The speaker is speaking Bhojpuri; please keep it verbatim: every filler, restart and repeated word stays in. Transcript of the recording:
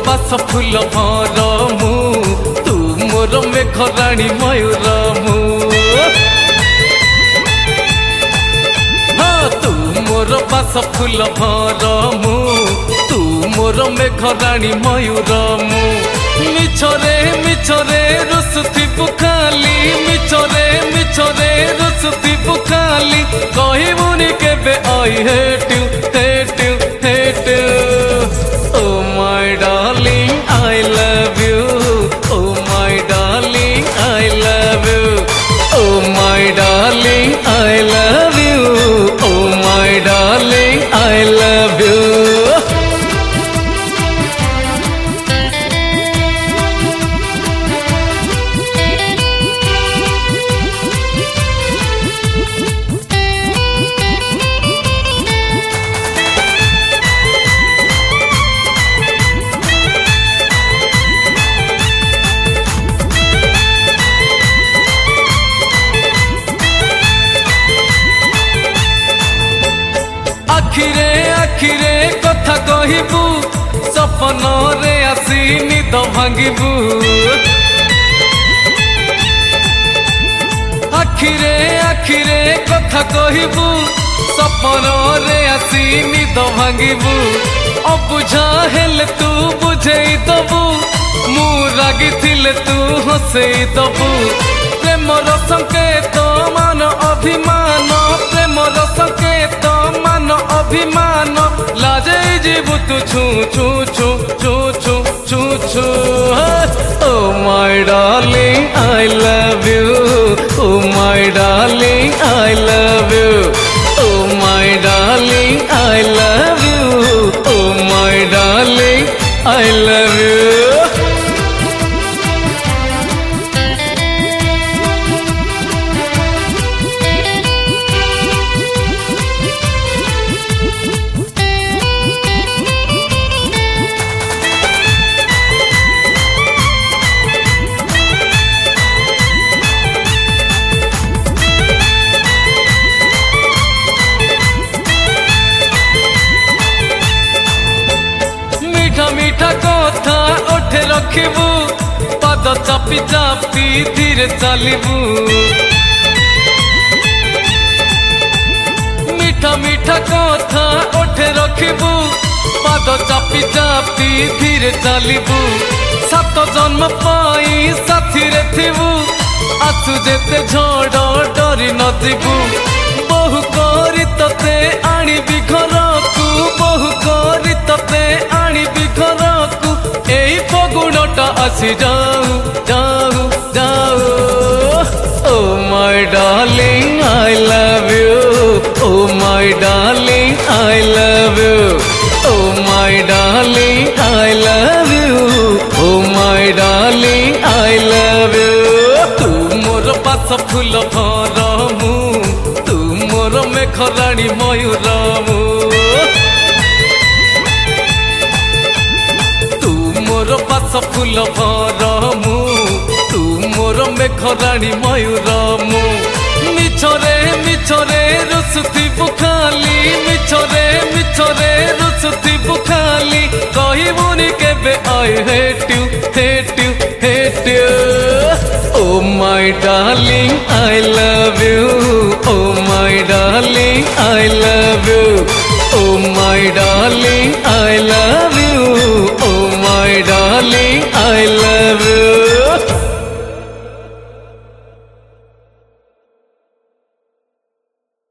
बास फूल भर मु तू मोर मेघराणी मयूर मु हाँ तू मोर बास फूल भर मु तू मोर मेघराणी मयूर मु मिछरे मिछरे रुसुथी पुखाली मिछरे मिछरे रुसुथी पुखाली कहबुनी केबे I hate you hate you hate you oh my darling I love you oh my darling I love you oh my darling I love you oh my darling I love you आखिरे आखिरे कथा कहबू सपन रे आसी निद भांगबू आखिरे आखिरे कथा कहबू सपन रे आसी निद भांगबू अबुझा हेले तू बुझेई दबू मु रागी थिले तू हसेई दबू प्रेमर संकेत मान अभिमान प्रेमर संकेत मान अभिमान लाजे जीवु तू छू छू छू छू छू छू छू oh my darling I love you oh my darling I love you oh my darling I love you oh my darling I love you मीठा कथा ओठे रखबू पाद चापी चापी धीरे चलबू मीठा मीठा कथा ओठे रखबू पाद चापी चापी धीरे चलबू सात जन्म पाई साथी रे थिबू आसु जेते झड़ डरी न जीवू बहु करी तते आनिबी घरकू बहु करी तते आनिबी घरकू एई फगुणटा आसी जाऊ जाऊ जाऊ oh my darling I love you oh my darling I love you oh my darling I love you oh my darling I love you तू मोर बास फूल भर मु तू मोर मेघराणी मयूर मु तू मोर बास फूल भर मु तू मोर मेघराणी मयूर मु मिछरे मिछरे रुसुथी पुखाली मिछरे मिछरे रुसुथी पुखाली कहबुनी केबे I hate you hate you hate you oh my darling I love you oh my darling I love you oh my darling I love you oh my darling I